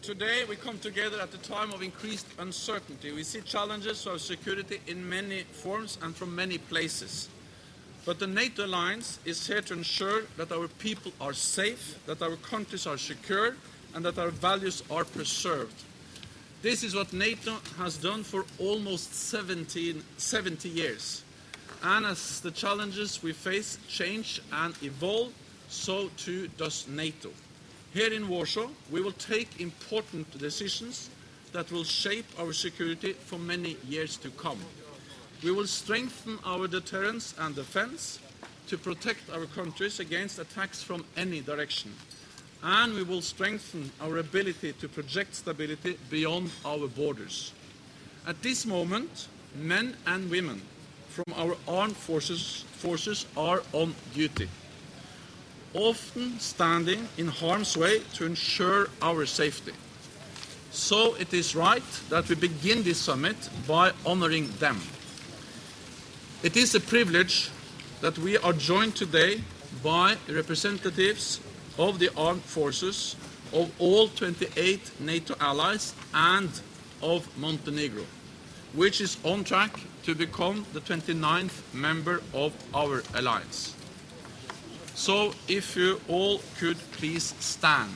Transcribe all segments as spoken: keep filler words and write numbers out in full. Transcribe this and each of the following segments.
Today we come together at a time of increased uncertainty. We see challenges to our security in many forms and from many places. But the NATO alliance is here to ensure that our people are safe, that our countries are secure, and that our values are preserved. This is what NATO has done for almost seventeen, seventy years. And as the challenges we face change and evolve, so too does NATO. Here in Warsaw, we will take important decisions that will shape our security for many years to come. We will strengthen our deterrence and defense to protect our countries against attacks from any direction. And we will strengthen our ability to project stability beyond our borders. At this moment, men and women from our armed forces, forces are on duty, often standing in harm's way to ensure our safety. So it is right that we begin this summit by honoring them. It is a privilege that we are joined today by representatives of the armed forces of all twenty-eight NATO allies and of Montenegro, which is on track to become the twenty-ninth member of our alliance. So, if you all could please stand.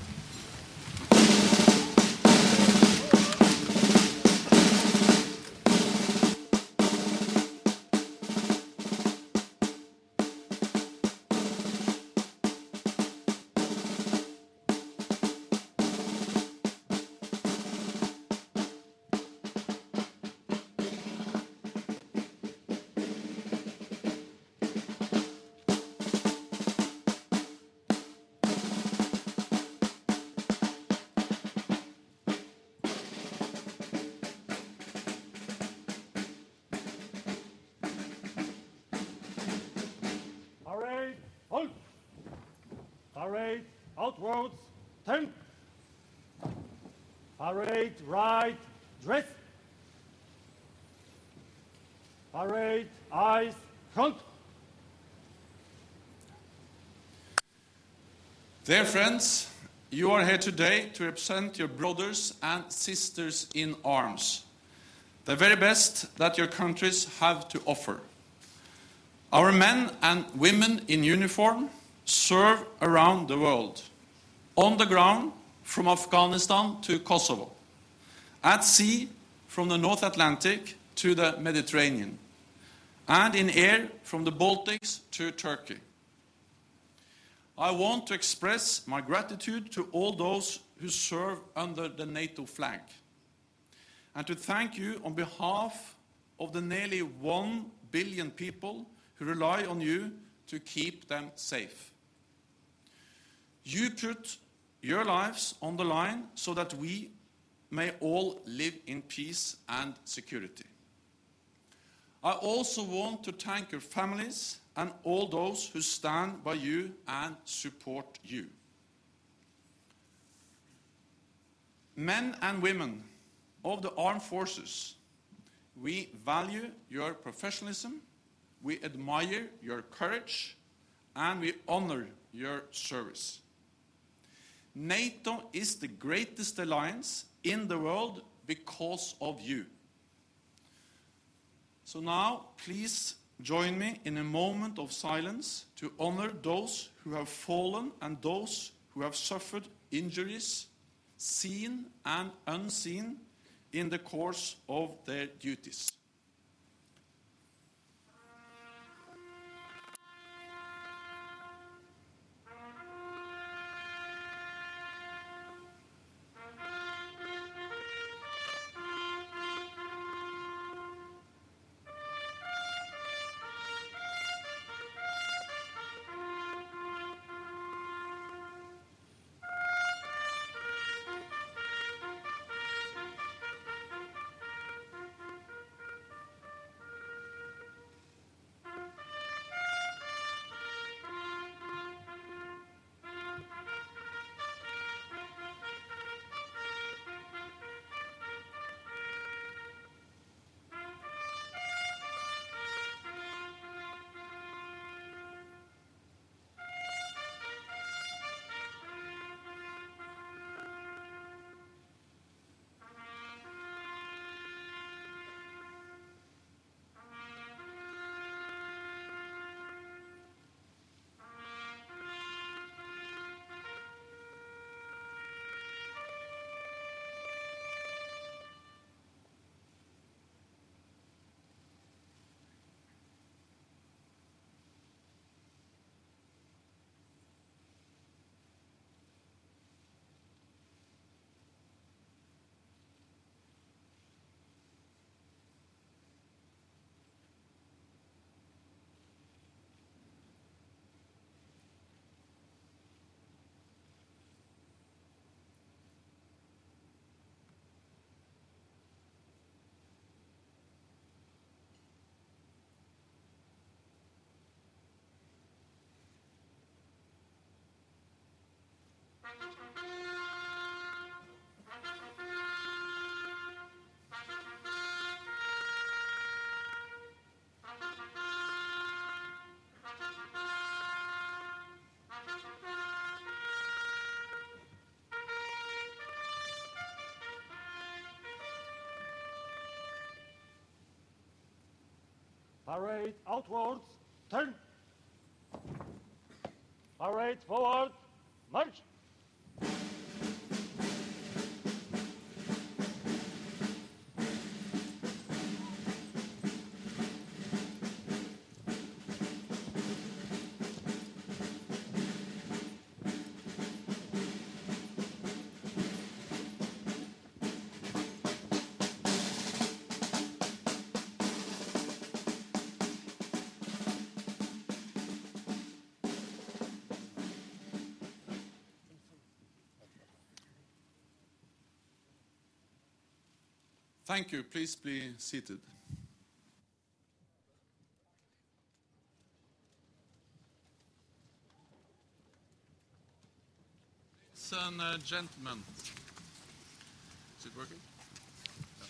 Parade outwards, ten. Parade right, dress. Parade eyes, front. Dear friends, you are here today to represent your brothers and sisters in arms, the very best that your countries have to offer. Our men and women in uniform serve around the world, on the ground from Afghanistan to Kosovo, at sea from the North Atlantic to the Mediterranean, and in air from the Baltics to Turkey. I want to express my gratitude to all those who serve under the NATO flag, and to thank you on behalf of the nearly one billion people who rely on you to keep them safe. You put your lives on the line so that we may all live in peace and security. I also want to thank your families and all those who stand by you and support you. Men and women of the armed forces, we value your professionalism, we admire your courage, and we honor your service. NATO is the greatest alliance in the world because of you. So now, please join me in a moment of silence to honor those who have fallen and those who have suffered injuries, seen and unseen, in the course of their duties. Parade outwards, turn. Parade forward, march. Thank you. Please be seated. Ladies and uh, gentlemen, is it working? Yeah.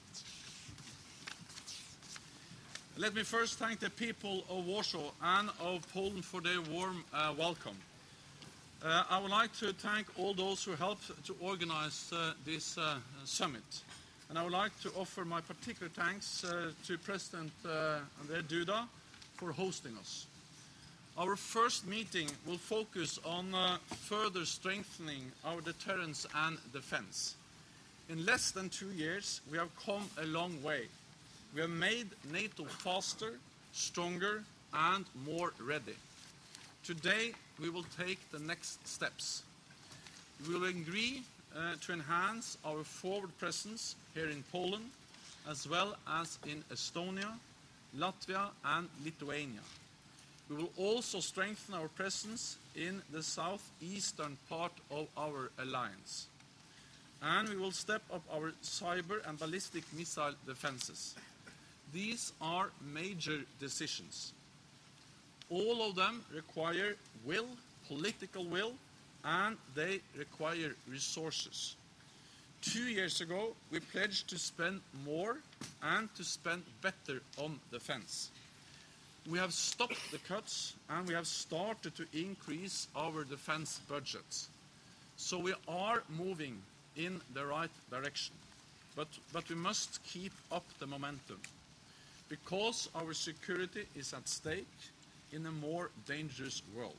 Let me first thank the people of Warsaw and of Poland for their warm uh, welcome. Uh, I would like to thank all those who helped to organize uh, this uh, summit. And I would like to offer my particular thanks uh, to President uh, Andrzej Duda for hosting us. Our first meeting will focus on uh, further strengthening our deterrence and defense. In less than two years, we have come a long way. We have made NATO faster, stronger, and more ready. Today, we will take the next steps. We will agree uh, to enhance our forward presence here in Poland, as well as in Estonia, Latvia, and Lithuania. We will also strengthen our presence in the southeastern part of our alliance. And we will step up our cyber and ballistic missile defenses. These are major decisions. All of them require will, political will, and they require resources. Two years ago, we pledged to spend more and to spend better on defense. We have stopped the cuts and we have started to increase our defense budgets. So we are moving in the right direction. But, but we must keep up the momentum because our security is at stake in a more dangerous world.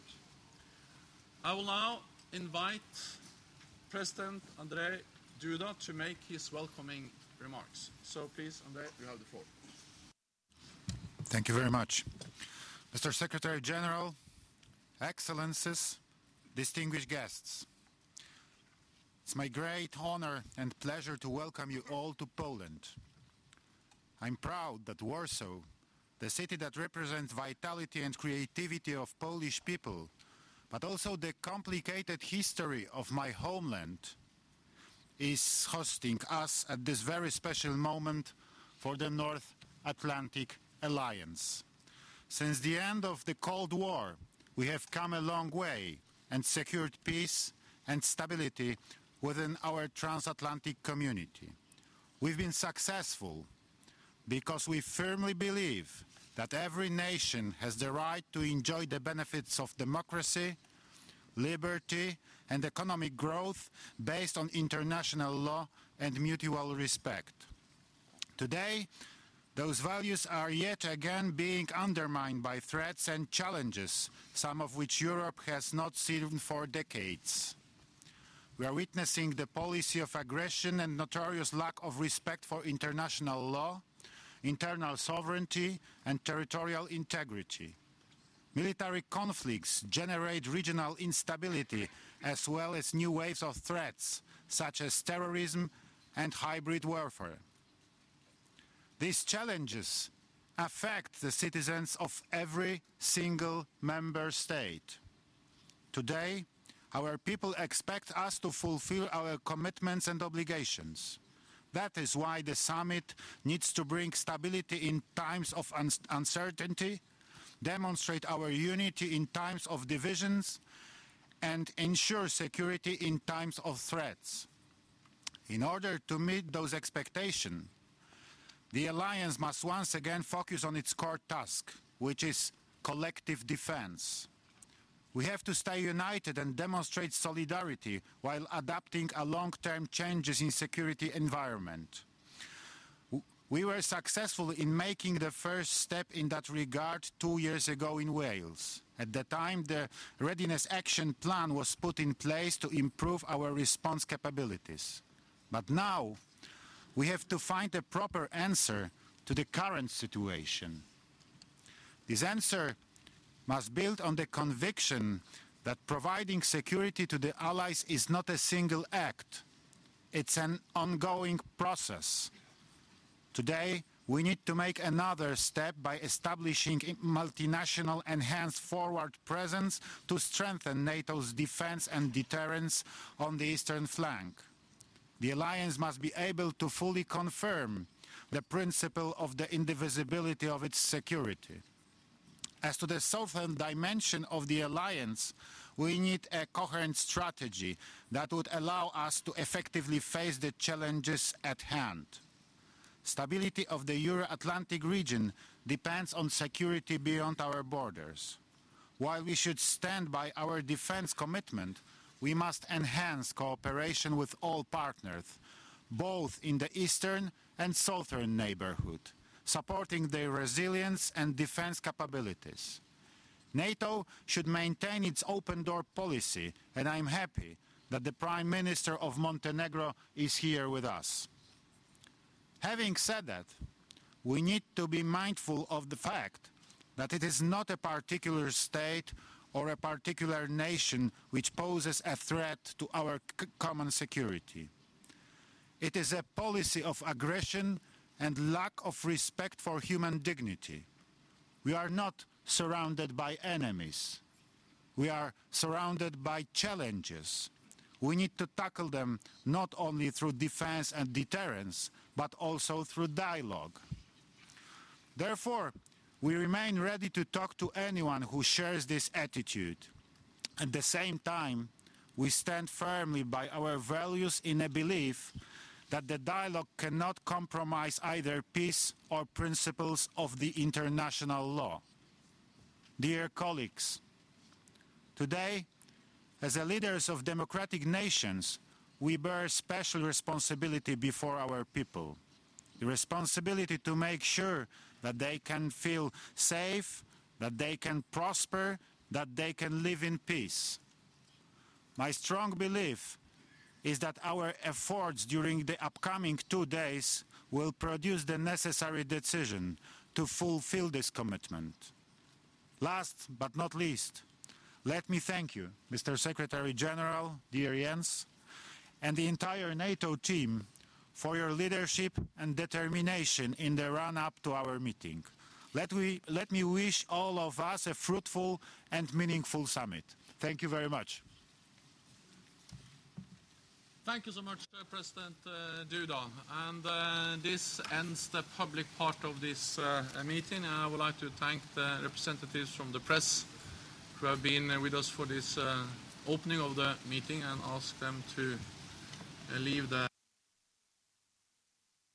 I will now invite President Andrzej Duda to make his welcoming remarks. So please, Andrzej, you have the floor. Thank you very much. Mister Secretary General, Excellencies, distinguished guests. It's my great honor and pleasure to welcome you all to Poland. I'm proud that Warsaw, the city that represents vitality and creativity of Polish people, but also the complicated history of my homeland, is hosting us at this very special moment for the North Atlantic Alliance. Since the end of the Cold War, we have come a long way and secured peace and stability within our transatlantic community. We've been successful because we firmly believe that every nation has the right to enjoy the benefits of democracy, liberty, and economic growth based on international law and mutual respect. Today, those values are yet again being undermined by threats and challenges, some of which Europe has not seen for decades. We are witnessing the policy of aggression and notorious lack of respect for international law, internal sovereignty, and territorial integrity. Military conflicts generate regional instability as well as new waves of threats, such as terrorism and hybrid warfare. These challenges affect the citizens of every single member state. Today, our people expect us to fulfill our commitments and obligations. That is why the summit needs to bring stability in times of un- uncertainty, demonstrate our unity in times of divisions, and ensure security in times of threats. In order to meet those expectations, the alliance must once again focus on its core task, which is collective defense. We have to stay united and demonstrate solidarity while adapting to long-term changes in security environment. We were successful in making the first step in that regard two years ago in Wales. At the time, the Readiness Action Plan was put in place to improve our response capabilities. But now, we have to find a proper answer to the current situation. This answer must build on the conviction that providing security to the allies is not a single act. It's an ongoing process. Today, we need to make another step by establishing a multinational enhanced forward presence to strengthen NATO's defense and deterrence on the eastern flank. The alliance must be able to fully confirm the principle of the indivisibility of its security. As to the southern dimension of the alliance, we need a coherent strategy that would allow us to effectively face the challenges at hand. Stability of the Euro-Atlantic region depends on security beyond our borders. While we should stand by our defense commitment, we must enhance cooperation with all partners, both in the eastern and southern neighborhood, supporting their resilience and defense capabilities. NATO should maintain its open-door policy, and I'm happy that the Prime Minister of Montenegro is here with us. Having said that, we need to be mindful of the fact that it is not a particular state or a particular nation which poses a threat to our common security. It is a policy of aggression and lack of respect for human dignity. We are not surrounded by enemies. We are surrounded by challenges. We need to tackle them not only through defense and deterrence, but also through dialogue. Therefore, we remain ready to talk to anyone who shares this attitude. At the same time, we stand firmly by our values in a belief that the dialogue cannot compromise either peace or principles of the international law. Dear colleagues, today, as the leaders of democratic nations, we bear special responsibility before our people. The responsibility to make sure that they can feel safe, that they can prosper, that they can live in peace. My strong belief is that our efforts during the upcoming two days will produce the necessary decision to fulfill this commitment. Last but not least, let me thank you, Mister Secretary General, dear Jens, and the entire NATO team for your leadership and determination in the run-up to our meeting. Let, we, let me wish all of us a fruitful and meaningful summit. Thank you very much. Thank you so much, uh, President uh, Duda. And uh, this ends the public part of this uh, meeting. And I would like to thank the representatives from the press who have been uh, with us for this uh, opening of the meeting, and ask them to uh, leave the